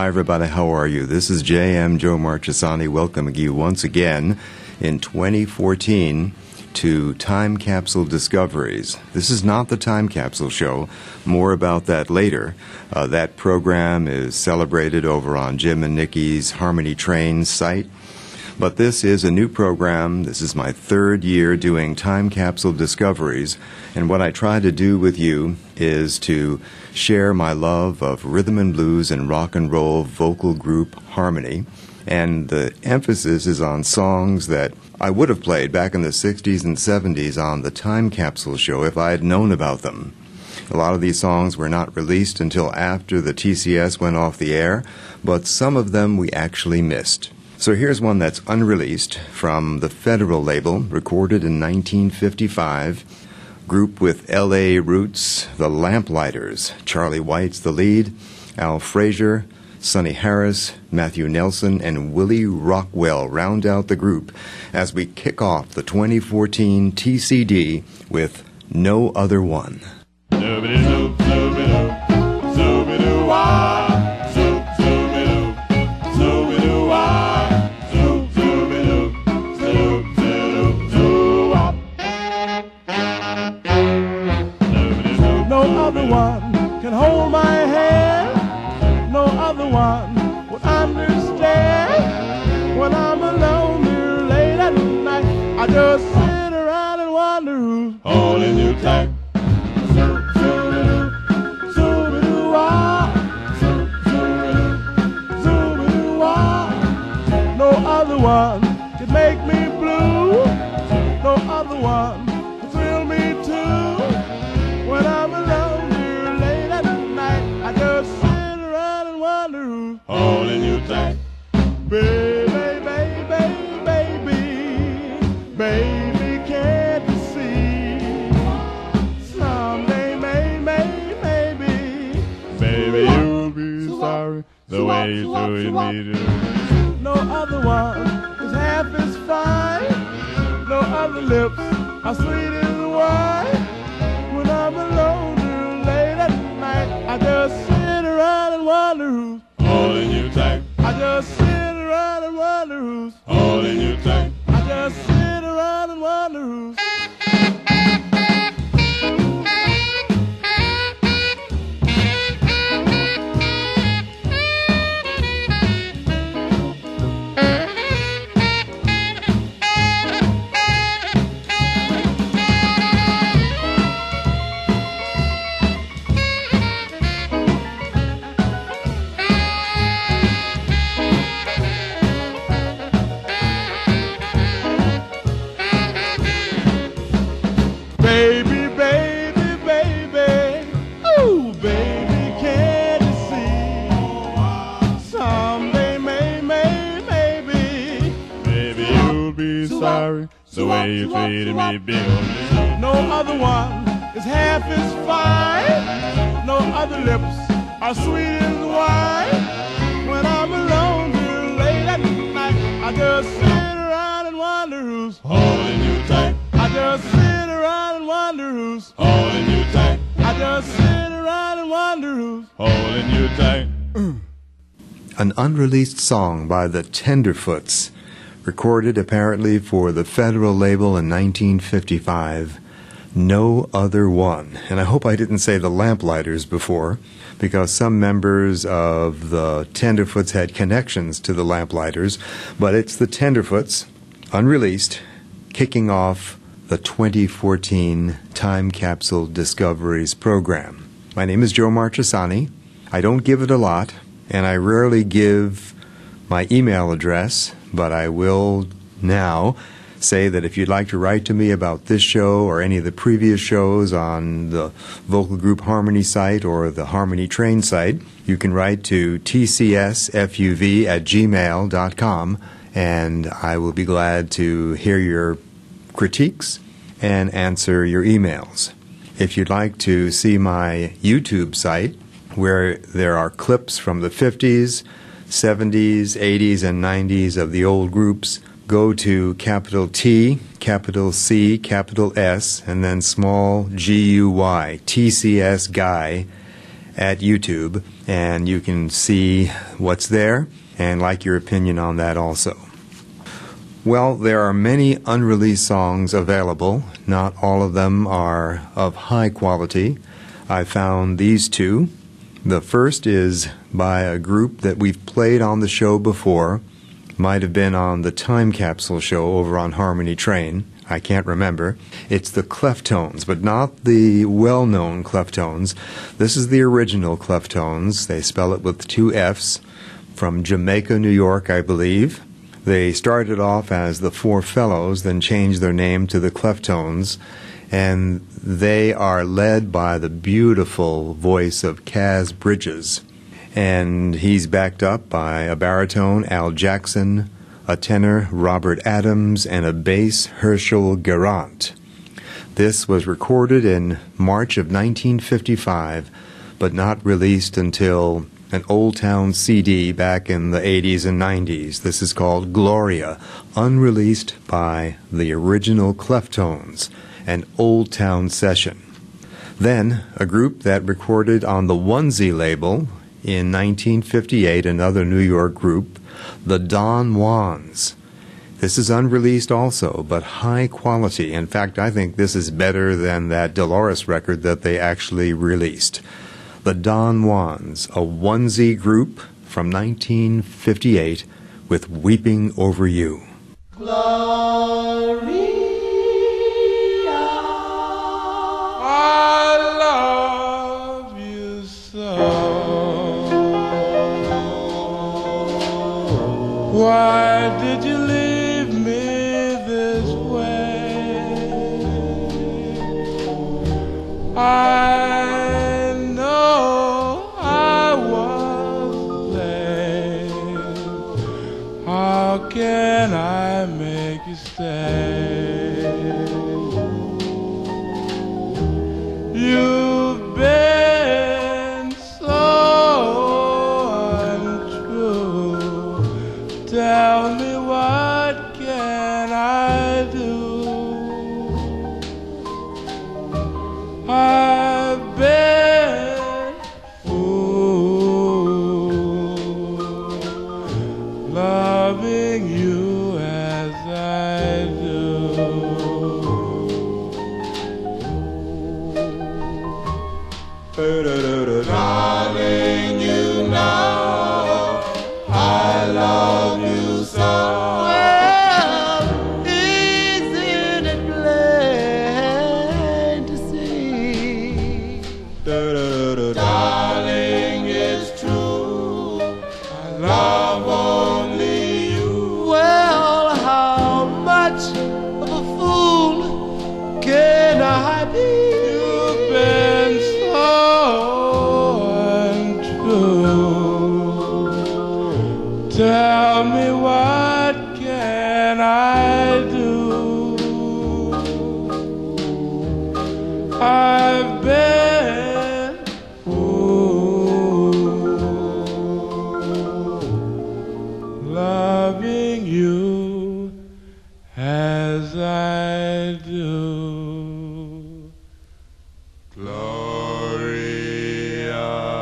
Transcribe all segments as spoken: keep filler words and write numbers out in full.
Hi everybody, how are you? This is J M Joe Marchesani welcoming you once again in twenty fourteen to Time Capsule Discoveries. This is not the Time Capsule Show. More about that later. Uh, that program is celebrated over on Jim and Nikki's Harmony Train site. But this is a new program. This is my third year doing Time Capsule Discoveries. And what I try to do with you is to share my love of rhythm and blues and rock and roll vocal group harmony. And the emphasis is on songs that I would have played back in the sixties and seventies on the Time Capsule Show if I had known about them. A lot of these songs were not released until after the T C S went off the air, but some of them we actually missed. So here's one that's unreleased from the Federal label, recorded in nineteen fifty-five. Group with L A roots, the Lamplighters. Charlie White's the lead, Al Frazier, Sonny Harris, Matthew Nelson, and Willie Rockwell round out the group as we kick off the twenty fourteen T C D with No Other One. No other one can hold my hand. No other one will understand. When I'm alone here late at night, I just sit around and wonder who's holding you tight. No other one can make me blue. No other one can thrill me too. When I'm alone here late at night, I just sit around and wonder who's holding you tight. Baby, baby, baby, baby, can't you see? Someday, may, may, maybe, baby, you'll be sorry the way you treated me do. No other one is half as fine. No other lips are sweet as wine. When I'm alone here late at night, I just sit around and wonder who's holding you tight. I just sit around and wonder who's holding you tight. I just sit around and wonder who's the way you treated me, Bill. No other one is half as fine. No other lips are sweet as wine. When I'm alone here late at night, I just sit around and wonder who's holding you tight. I just sit around and wonder who's holding you tight. I just sit around and wonder who's holding you tight. An unreleased song by the Tenderfoots, recorded apparently for the Federal label in nineteen fifty-five, No Other One. And I hope I didn't say the Lamplighters before, because some members of the Tenderfoots had connections to the Lamplighters, but it's the Tenderfoots, unreleased, kicking off the twenty fourteen Time Capsule Discoveries program. My name is Joe Marchesani. I don't give it a lot, and I rarely give my email address, but I will now say that if you'd like to write to me about this show or any of the previous shows on the Vocal Group Harmony site or the Harmony Train site, you can write to t c s f u v at gmail dot com, and I will be glad to hear your critiques and answer your emails. If you'd like to see my YouTube site, where there are clips from the fifties, seventies, eighties, and nineties of the old groups, go to capital T, capital C, capital S, and then small G U Y, T C S Guy, at YouTube, and you can see what's there and like your opinion on that also. Well, there are many unreleased songs available. Not all of them are of high quality. I found these two. The first is by a group that we've played on the show before. Might have been on the Time Capsule show over on Harmony Train. I can't remember. It's the Cleftones, but not the well-known Cleftones. This is the original Cleftones. They spell it with two F's. From Jamaica, New York, I believe. They started off as the Four Fellows, then changed their name to the Cleftones, and they are led by the beautiful voice of Kaz Bridges. And he's backed up by a baritone, Al Jackson, a tenor, Robert Adams, and a bass, Herschel Garant. This was recorded in March of nineteen fifty-five, but not released until an Old Town C D back in the eighties and nineties. This is called Gloria, unreleased by the original Cleftones, an Old Town session. Then, a group that recorded on the Onesie label in nineteen fifty-eight, another New York group, the Don Juans. This is unreleased also, but high quality. In fact, I think this is better than that Dolores record that they actually released. The Don Juans, a Onesie group from nineteen fifty-eight with Weeping Over You. Gloria, I love you so. Why did you leave me this way? I know I was late. How can I make you stay? You've been so untrue. Tell me, what can I do? I've been fool, loving you as I do. darling, you know I love you so. Well, isn't it plain to see? Darling, it's true, I love only you. Well, how much of a fool can I be? You've been so untrue. Tell me, what can I do? I've been fool, loving you as I do. Gloria,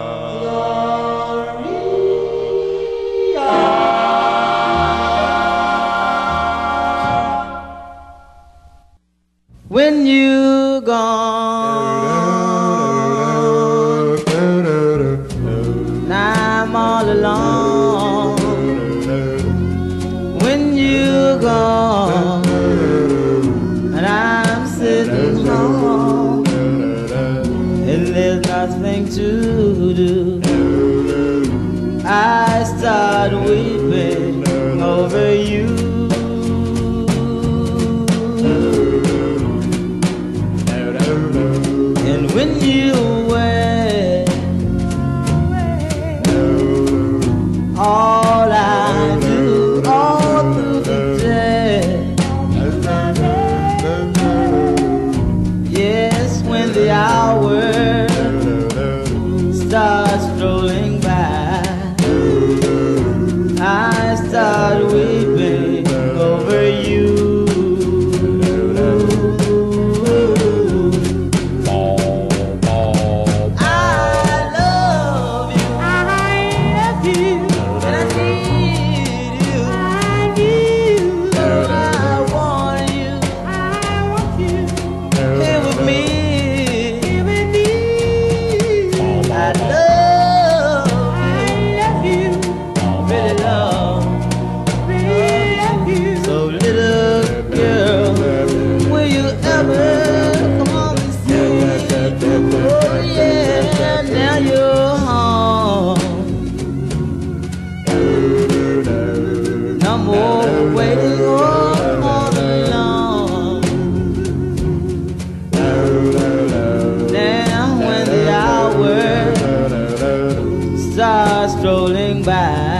When you gone, now I'm all alone. When you gone, and I'm sitting home, and there's nothing to do, I start weeping over you. And when you went, all I do all through the day, yes, when the hour starts strolling by, I start weeping over you. I love no more waiting all, all alone. Now when the hours start strolling by,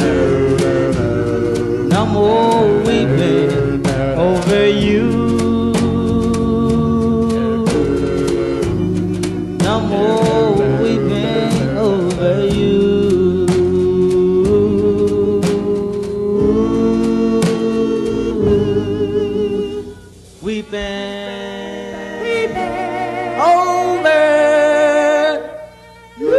no more weeping over you. No more weeping over you. Weeping, weeping over you.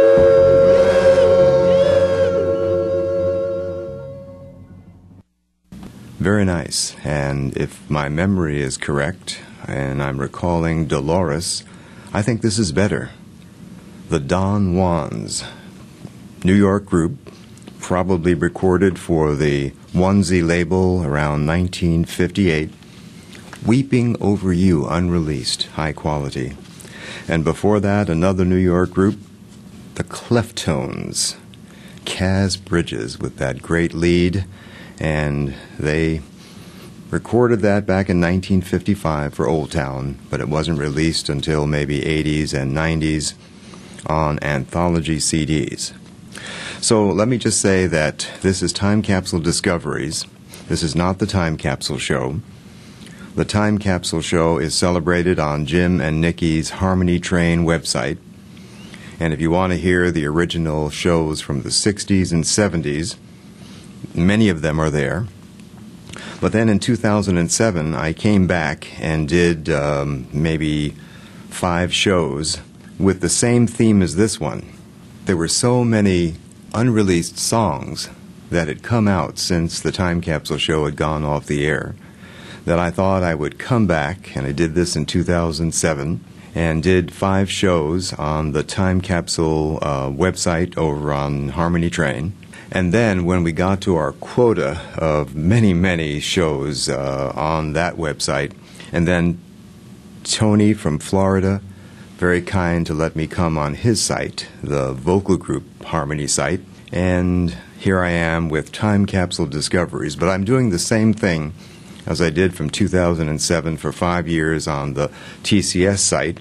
Very nice. And if my memory is correct, and I'm recalling Dolores, I think this is better. The Don Juans, New York group, probably recorded for the Onesie label around nineteen fifty-eight. Weeping Over You, unreleased, high quality. And before that, another New York group, the Cleftones, Kaz Bridges with that great lead, and they recorded that back in nineteen fifty-five for Old Town, but it wasn't released until maybe eighties and nineties on anthology C Ds. So let me just say that this is Time Capsule Discoveries. This is not the Time Capsule Show. The Time Capsule Show is celebrated on Jim and Nikki's Harmony Train website. And if you want to hear the original shows from the sixties and seventies, many of them are there. But then in two thousand seven, I came back and did um, maybe five shows with the same theme as this one. There were so many unreleased songs that had come out since the Time Capsule Show had gone off the air that I thought I would come back, and I did this in two thousand seven, and did five shows on the Time Capsule uh, website over on Harmony Train. And then when we got to our quota of many, many shows uh, on that website, and then Tony from Florida, very kind to let me come on his site, the vocal group Harmony site, and here I am with Time Capsule Discoveries. But I'm doing the same thing as I did from two thousand seven for five years on the T C S site.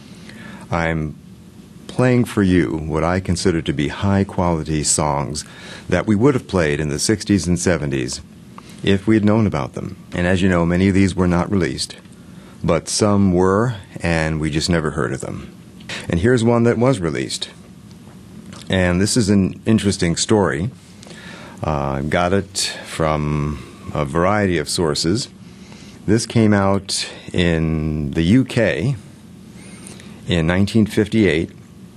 I'm playing for you what I consider to be high-quality songs that we would have played in the sixties and seventies if we had known about them. And as you know, many of these were not released, but some were, and we just never heard of them. And here's one that was released. And this is an interesting story. Uh, I got it from a variety of sources. This came out in the U K in nineteen fifty-eight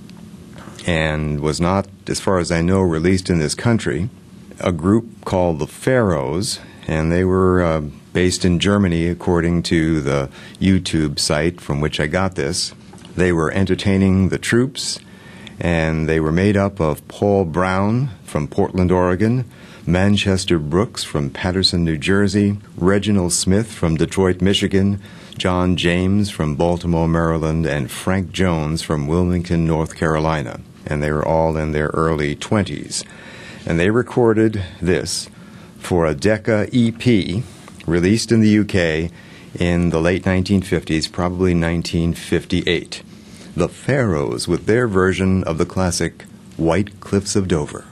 and was not, as far as I know, released in this country. A group called the Pharaohs, and they were uh, based in Germany according to the YouTube site from which I got this. They were entertaining the troops, and they were made up of Paul Brown from Portland, Oregon, Manchester Brooks from Paterson, New Jersey, Reginald Smith from Detroit, Michigan, John James from Baltimore, Maryland, and Frank Jones from Wilmington, North Carolina. And they were all in their early twenties. And they recorded this for a Decca E P released in the U K in the late nineteen fifties, probably nineteen fifty-eight. The Pharaohs with their version of the classic White Cliffs of Dover.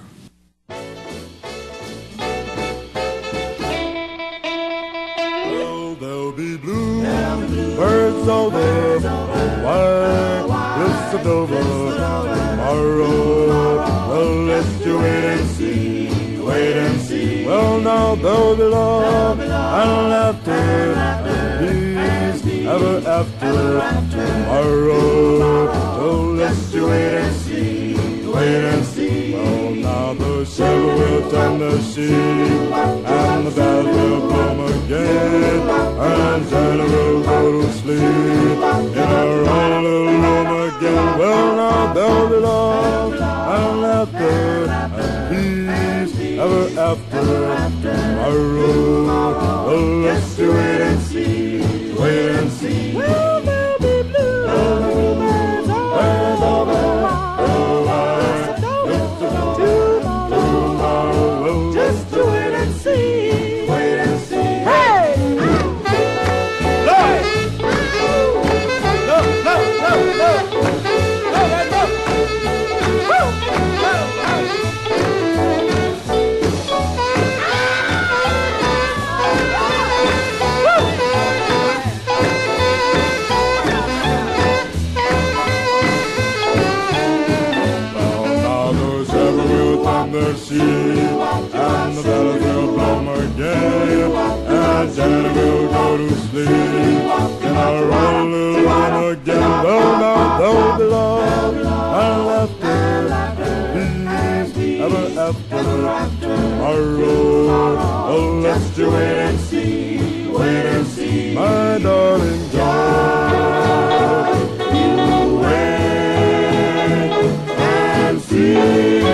Well, there'll be blue birds over white cliffs of Dover tomorrow. Well, let's you wait and see, wait and see. Well, now there'll be love and laughter, peace ever after tomorrow. So let's you wait and see, wait and see. Well, now the shiver will turn the sheep, and the bells will come again, and Santa will go to sleep in her own little room again. Well, now there'll be love and laughter and peace ever after tomorrow. Well, let's do wait and see, wait and see. Well, there'll be blue birds over tomorrow. Just do it and see. Daddy will go to sleep, and I'll run a little on again. Though not, though the love, I'll have to be ever after tomorrow. Oh, let's just wait and see, wait and see, my darling God. You wait and see.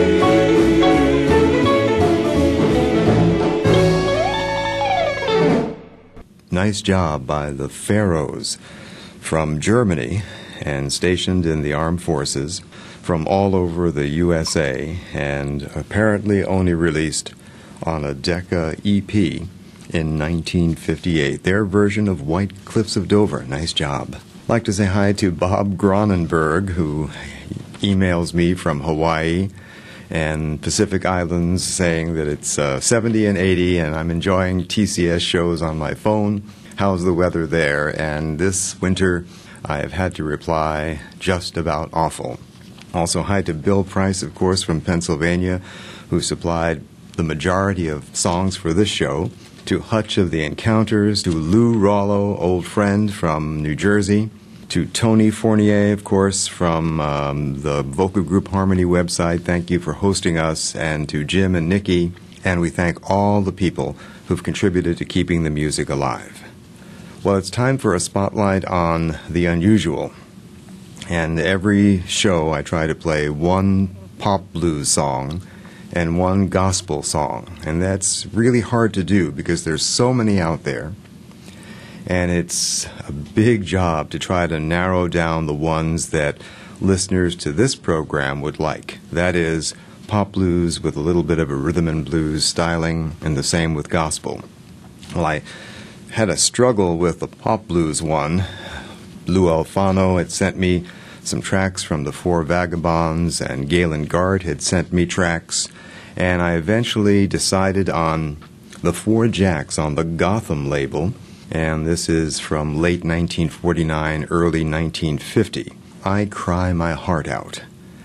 Nice job by the Pharaohs from Germany and stationed in the armed forces from all over the U S A, and apparently only released on a Decca E P in nineteen fifty-eight. Their version of White Cliffs of Dover. Nice job. I'd like to say hi to Bob Gronenberg, who emails me from Hawaii and Pacific Islands saying that it's uh, seventy and eighty and I'm enjoying T C S shows on my phone. How's the weather there? And this winter I have had to reply, just about awful. Also hi to Bill Price, of course, from Pennsylvania, who supplied the majority of songs for this show, to Hutch of the Encounters, to Lou Rollo, old friend from New Jersey, to Tony Fournier, of course, from um, the vocal group Harmony website. Thank you for hosting us, and to Jim and Nikki, and we thank all the people who've contributed to keeping the music alive. Well, it's time for a spotlight on the unusual, and every show I try to play one pop blues song and one gospel song, and that's really hard to do because there's so many out there. And it's a big job to try to narrow down the ones that listeners to this program would like. That is, pop blues with a little bit of a rhythm and blues styling, and the same with gospel. Well, I had a struggle with the pop blues one. Lou Alfano had sent me some tracks from the Four Vagabonds, and Galen Gard had sent me tracks, and I eventually decided on the Four Jacks on the Gotham label. And this is from late nineteen forty-nine, early nineteen fifty. I Cry My Heart Out.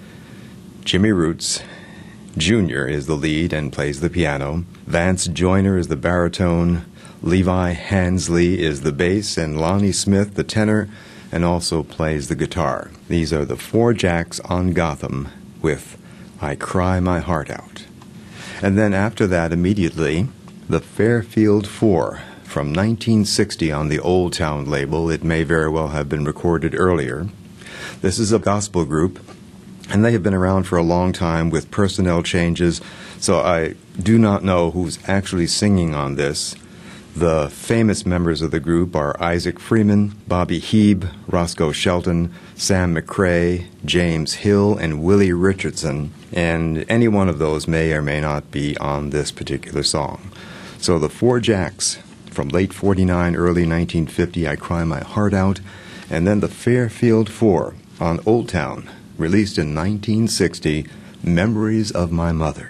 Jimmy Roots Junior is the lead and plays the piano. Vance Joyner is the baritone. Levi Hansley is the bass, and Lonnie Smith the tenor, and also plays the guitar. These are the Four Jacks on Gotham with I Cry My Heart Out. And then after that, immediately, the Fairfield Four, from nineteen sixty on the Old Town label. It may very well have been recorded earlier. This is a gospel group, and they have been around for a long time with personnel changes, so I do not know who's actually singing on this. The famous members of the group are Isaac Freeman, Bobby Heeb, Roscoe Shelton, Sam McRae, James Hill, and Willie Richardson, and any one of those may or may not be on this particular song. So the Four Jacks from late forty-nine, early nineteen fifty, I Cry My Heart Out, and then the Fairfield Four on Old Town, released in nineteen sixty, Memories of My Mother.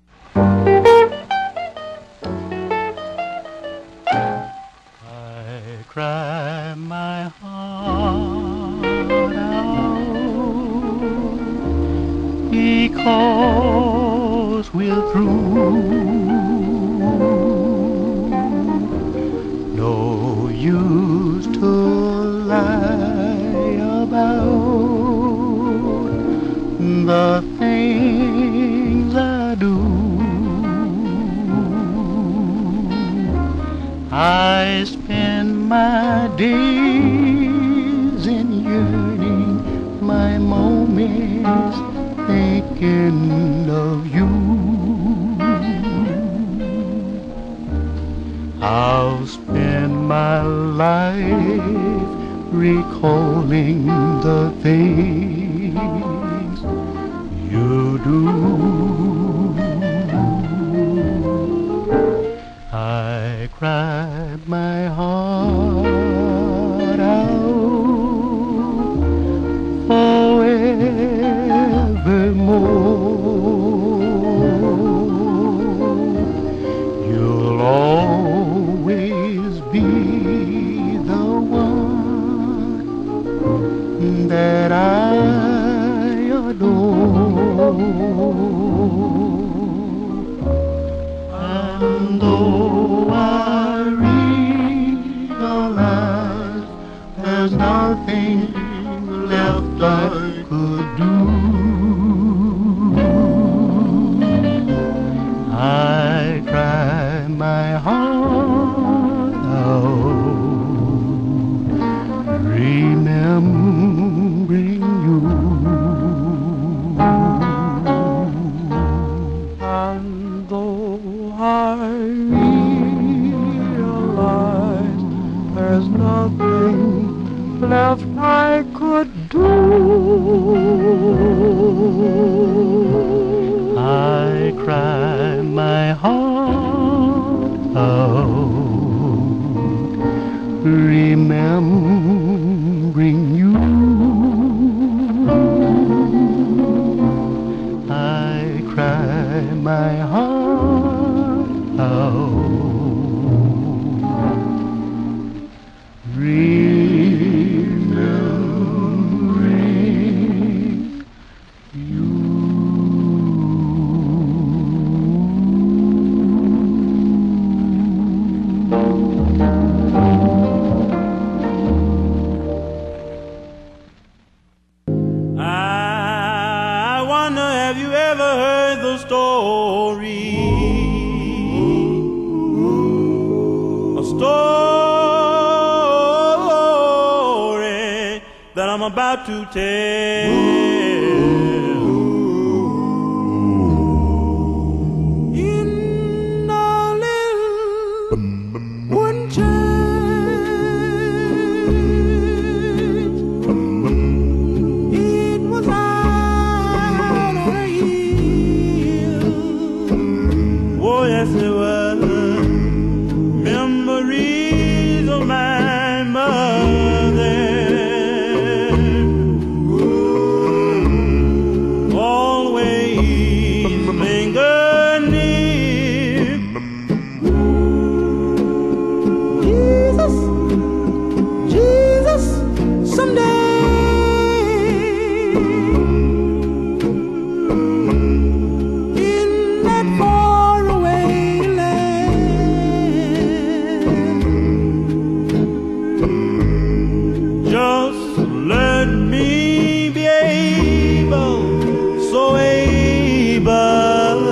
I cry my heart out because we're through. No use to lie about the things I do. I spend my days in yearning, my moments thinking of you. I'll spend my life recalling the things you do. I cry my heart out forevermore. You'll always be the one that I adore. And though I I could do. I cry my heart out, remembering you. And though I realize there's nothing left I could do, I cry my heart out, remembering you. I cry my heart out, remembering you. I wonder, have you ever heard the story? A story that I'm about to tell. In a little wooden church, it was out on a hill. Oh, yes, it was. Memories of my mother, always linger near. Jesus, Jesus, someday in that faraway land, just let me be able, so able,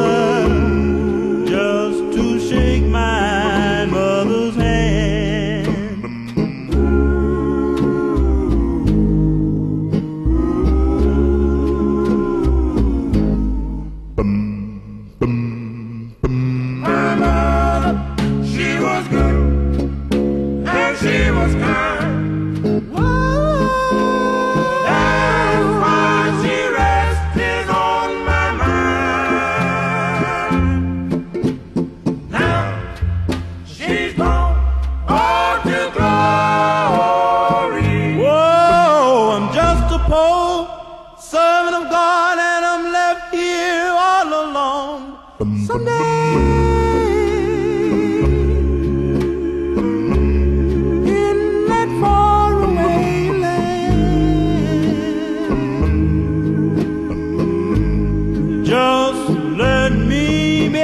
just to shake my mother's hand. My mother, she was good and she was kind. That's why she rested on my mind. Now she's gone on to glory. Whoa, I'm just a poor servant of God, and I'm left here all alone. Someday in that faraway land, just let me be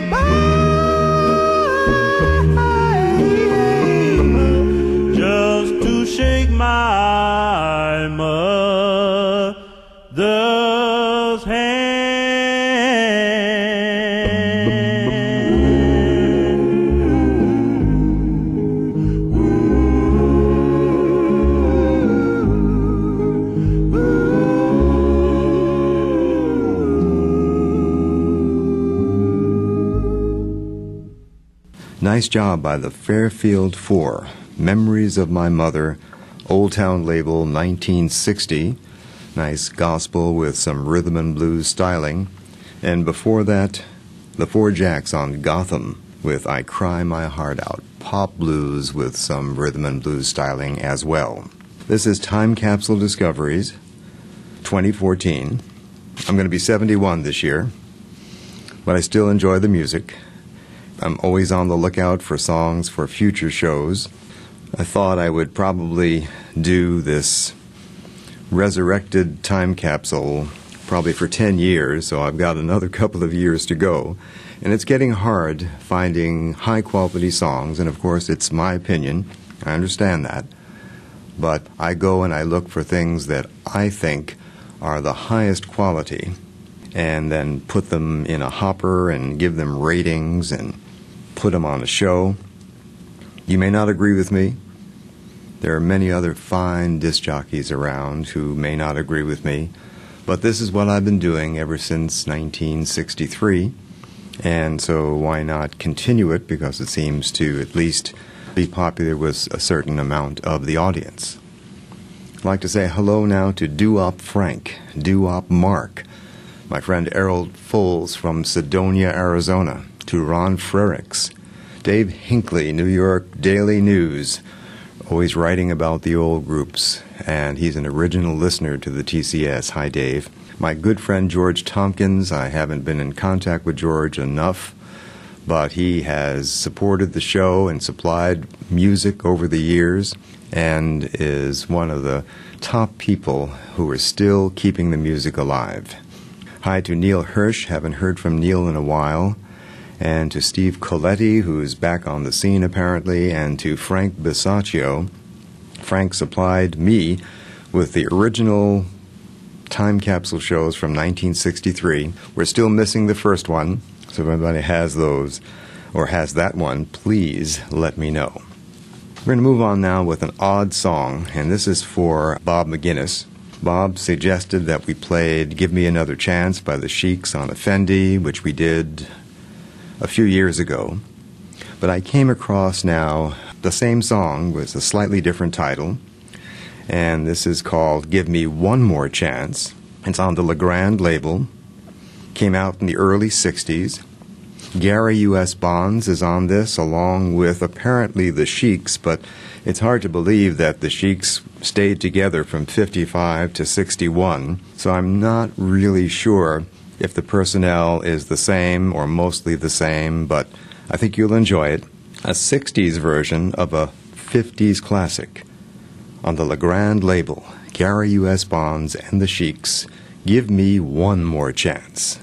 able, just to shake my mother's hand. Nice job by the Fairfield Four. Memories of My Mother, Old Town Label, nineteen sixty. Nice gospel with some rhythm and blues styling. And before that, the Four Jacks on Gotham with I Cry My Heart Out. Pop blues with some rhythm and blues styling as well. This is Time Capsule Discoveries, twenty fourteen. I'm going to be seventy-one this year, but I still enjoy the music. I'm always on the lookout for songs for future shows. I thought I would probably do this resurrected time capsule probably for ten years, so I've got another couple of years to go. And it's getting hard finding high-quality songs, and of course it's my opinion, I understand that, but I go and I look for things that I think are the highest quality and then put them in a hopper and give them ratings and put them on a show. You may not agree with me. There are many other fine disc jockeys around who may not agree with me, but this is what I've been doing ever since nineteen sixty-three, and so why not continue it, because it seems to at least be popular with a certain amount of the audience. I'd like to say hello now to Doo-Wop Frank, Doo-Wop Mark, my friend Errol Foles from Sedonia, Arizona, to Ron Frericks, Dave Hinckley, New York Daily News, always writing about the old groups, and he's an original listener to the T C S. Hi, Dave. My good friend George Tompkins, I haven't been in contact with George enough, but he has supported the show and supplied music over the years and is one of the top people who are still keeping the music alive. Hi to Neil Hirsch, haven't heard from Neil in a while, and to Steve Coletti, who's back on the scene apparently, and to Frank Bisaccio. Frank supplied me with the original time capsule shows from nineteen sixty-three. We're still missing the first one, so if anybody has those or has that one, please let me know. We're going to move on now with an odd song, and this is for Bob McGinnis. Bob suggested that we played Give Me Another Chance by the Sheiks on Effendi, which we did a few years ago. But I came across now the same song with a slightly different title, and this is called Give Me One More Chance. It's on the LeGrand label, came out in the early sixties. Gary U S. Bonds is on this, along with apparently the Sheiks, but it's hard to believe that the Sheiks stayed together from fifty-five to sixty-one, so I'm not really sure if the personnel is the same or mostly the same, but I think you'll enjoy it. A sixties version of a fifties classic on the LeGrand label, Gary U S. Bonds and the Sheiks, Give Me One More Chance.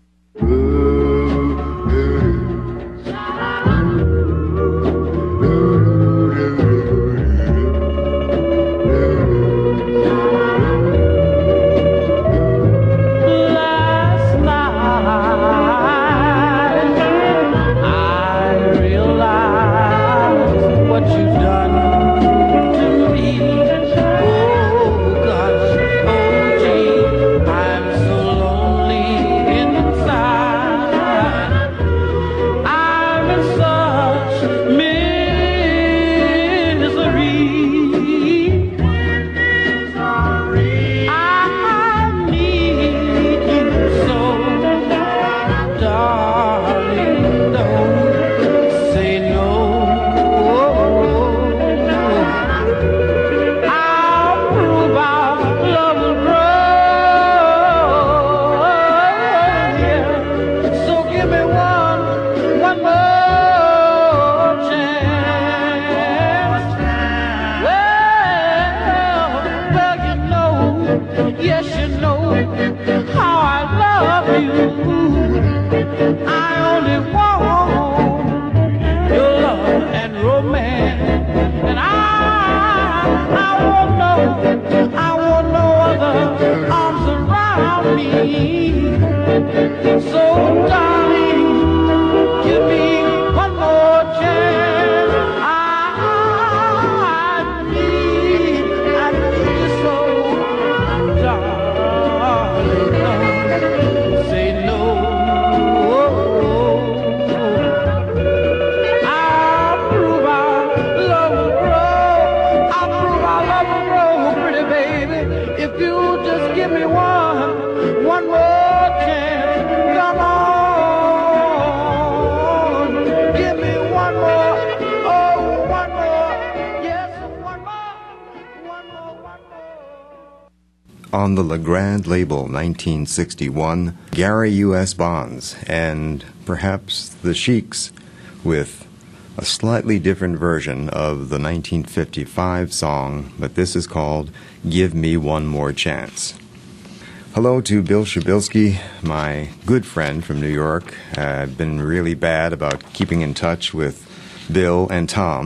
On the LeGrand label, nineteen sixty-one, Gary U S. Bonds, and perhaps the Sheiks with a slightly different version of the nineteen fifty-five song, but this is called Give Me One More Chance. Hello to Bill Shabilsky, my good friend from New York. Uh, I've been really bad about keeping in touch with Bill and Tom.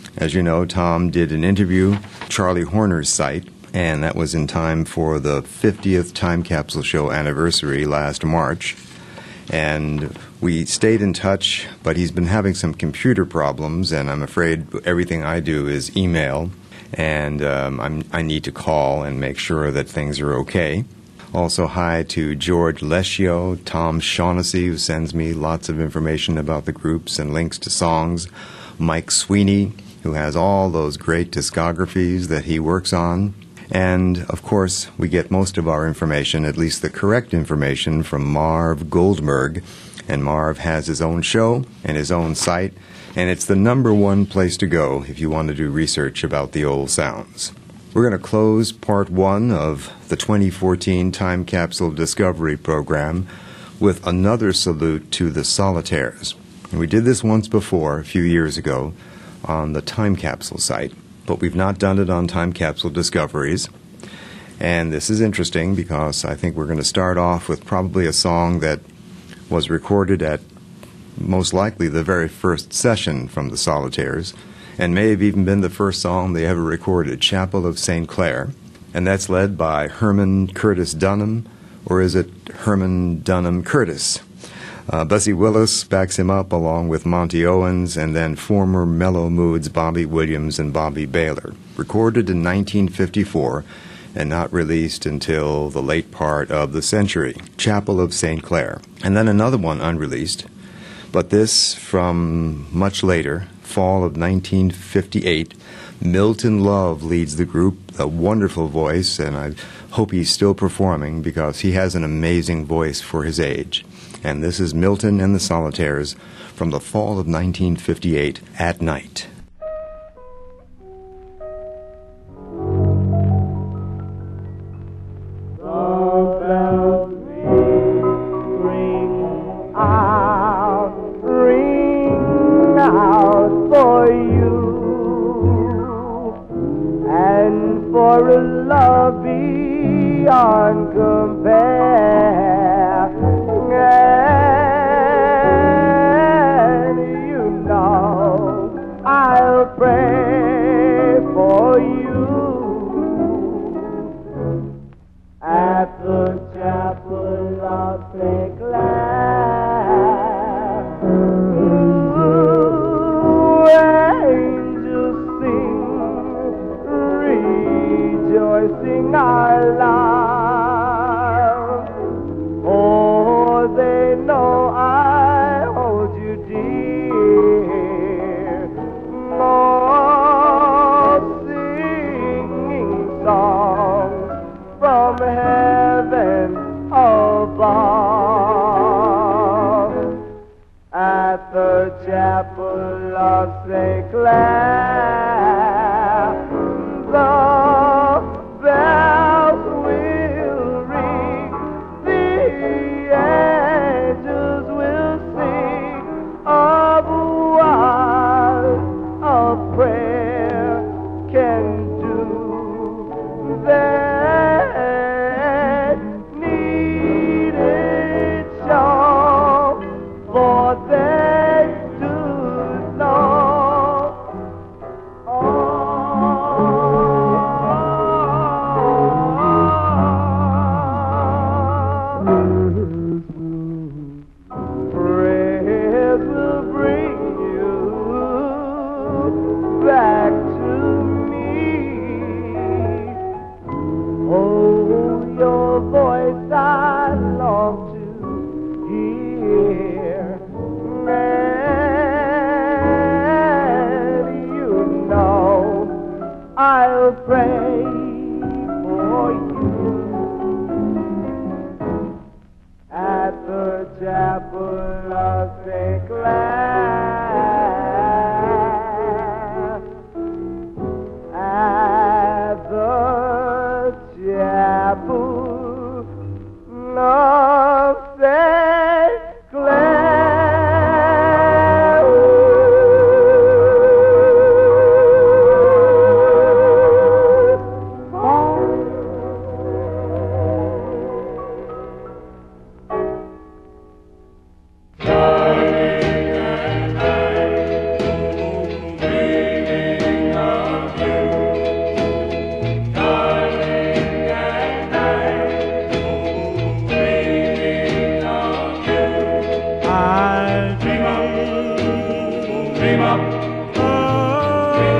As you know, Tom did an interview, Charlie Horner's site, and that was in time for the fiftieth Time Capsule Show anniversary last March. And we stayed in touch, but he's been having some computer problems, and I'm afraid everything I do is email, and um, I'm, I need to call and make sure that things are okay. Also, hi to George Lescio, Tom Shaughnessy, who sends me lots of information about the groups and links to songs, Mike Sweeney, who has all those great discographies that he works on. And, of course, we get most of our information, at least the correct information, from Marv Goldberg. And Marv has his own show and his own site, and it's the number one place to go if you want to do research about the old sounds. We're going to close part one of the twenty fourteen Time Capsule Discovery Program with another salute to the Solitaires. And we did this once before, a few years ago, on the Time Capsule site, but we've not done it on Time Capsule Discoveries. And this is interesting because I think we're going to start off with probably a song that was recorded at most likely the very first session from the Solitaires, and may have even been the first song they ever recorded, Chapel of Saint Clair. And that's led by Herman Curtis Dunham, or is it Herman Dunham Curtis? Uh, Bessie Willis backs him up along with Monty Owens, and then former Mellow Moods Bobby Williams and Bobby Baylor. Recorded in nineteen fifty-four and not released until the late part of the century, Chapel of Saint Clair. And then another one unreleased, but this from much later, fall of nineteen fifty-eight. Milton Love leads the group, a wonderful voice, and I hope he's still performing because he has an amazing voice for his age. And this is Milton and the Solitaires from the fall of nineteen fifty-eight, At Night.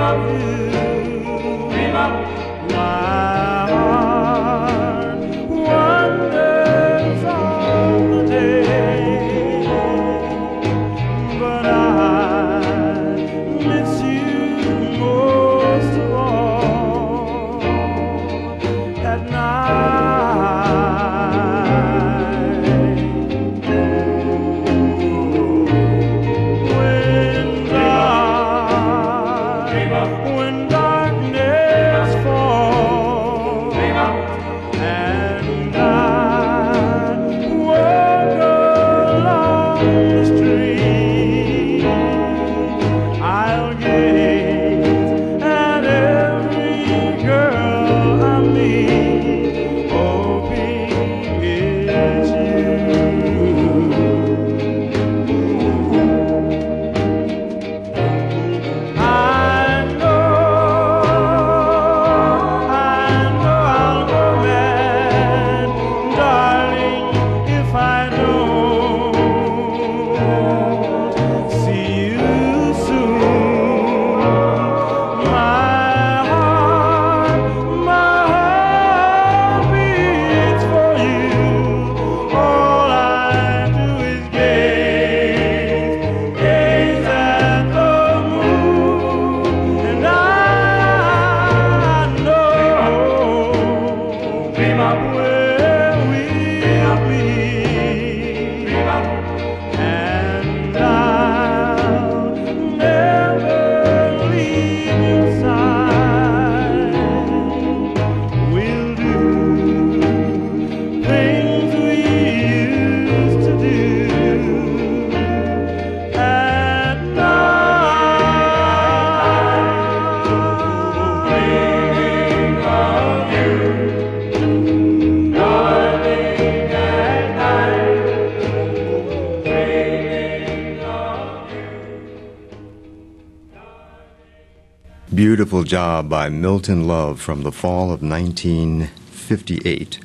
Beautiful job by Milton Love from the fall of nineteen fifty-eight.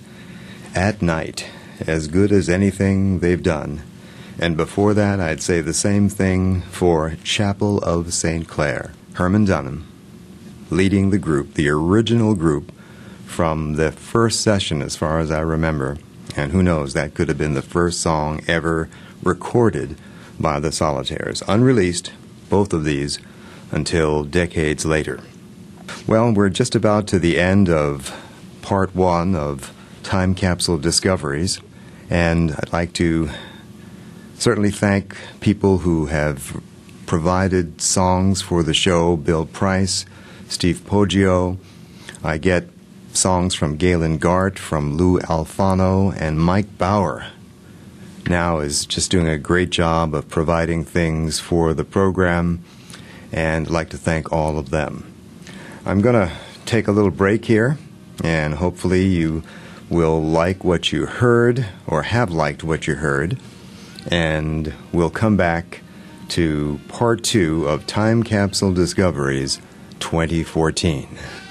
At Night, as good as anything they've done. And before that, I'd say the same thing for Chapel of Saint Clair. Herman Dunham leading the group, the original group, from the first session as far as I remember. And who knows, that could have been the first song ever recorded by the Solitaires. Unreleased, both of these, until decades later. Well, we're just about to the end of part one of Time Capsule Discoveries, and I'd like to certainly thank people who have provided songs for the show. Bill Price, Steve Poggio. I get songs from Galen Gart, from Lou Alfano, and Mike Bauer now is just doing a great job of providing things for the program, and I'd like to thank all of them. I'm going to take a little break here, and hopefully you will like what you heard, or have liked what you heard, and we'll come back to part two of Time Capsule Discoveries twenty fourteen.